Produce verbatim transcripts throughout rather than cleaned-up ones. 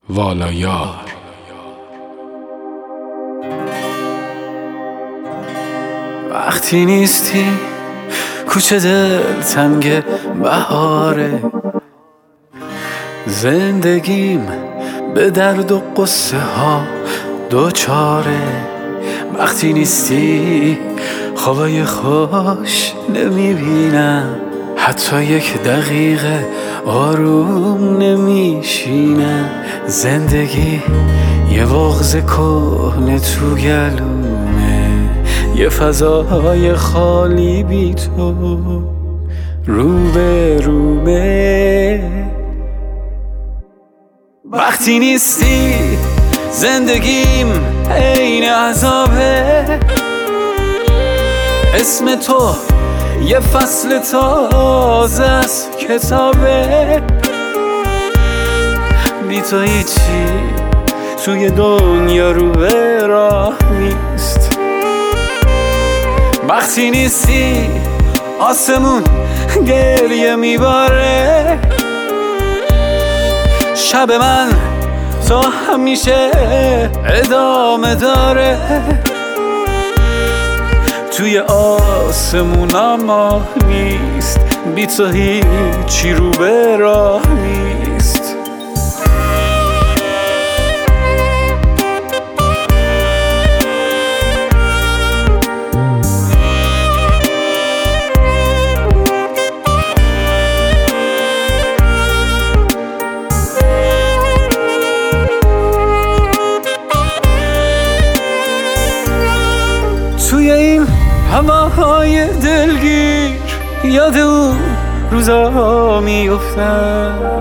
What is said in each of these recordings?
والا یار. وقتی نیستی کوچه دلتنگ بهاره، زندگیم به درد و قصه ها دوچاره. وقتی نیستی خوابای خوش نمیبینم، حتی یک دقیقه آروم نمیشینم. زندگی یه بغض کهنه تو گلومه، یه فضای خالی بی تو رو به رومه. وقتی نیستی زندگیم عین عذابه، اسم تو یه فصل تازه از کتابه. بی تو هیچی توی دنیا رو به راه نیست. وقتی نیستی آسمون گریه میباره، شب من تا همیشه ادامه داره. توی آسمون ماه نیست، بی تو هیچی رو به راه نیست. توی این هواهای دلگیر یاد اون روزا میفتم،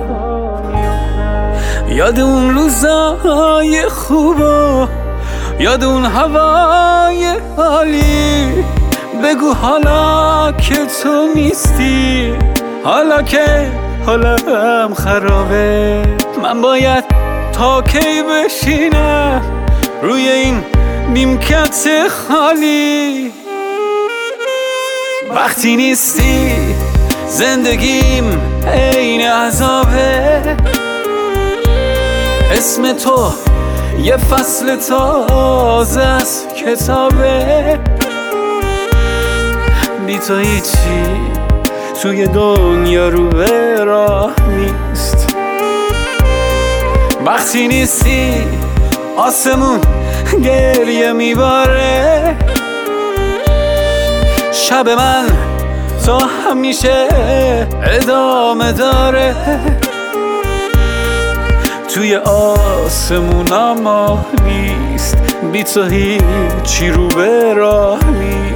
یاد اون روزای خوب و یاد اون هوای عالی. بگو حالا که تو نیستی، حالا که حالم خرابه، من باید تا کی بشینم روی این نیمکت خالی. وقتی نیستی زندگیم عین عذابه، اسم تو یه فصل تازه از کتابه. بی تو هیچی توی دنیا رو به راه نیست. وقتی نیستی آسمون گریه میباره، شب من تا همیشه ادامه داره. توی آسمون ماه نیست، بی تو هیچی رو به راه نیست.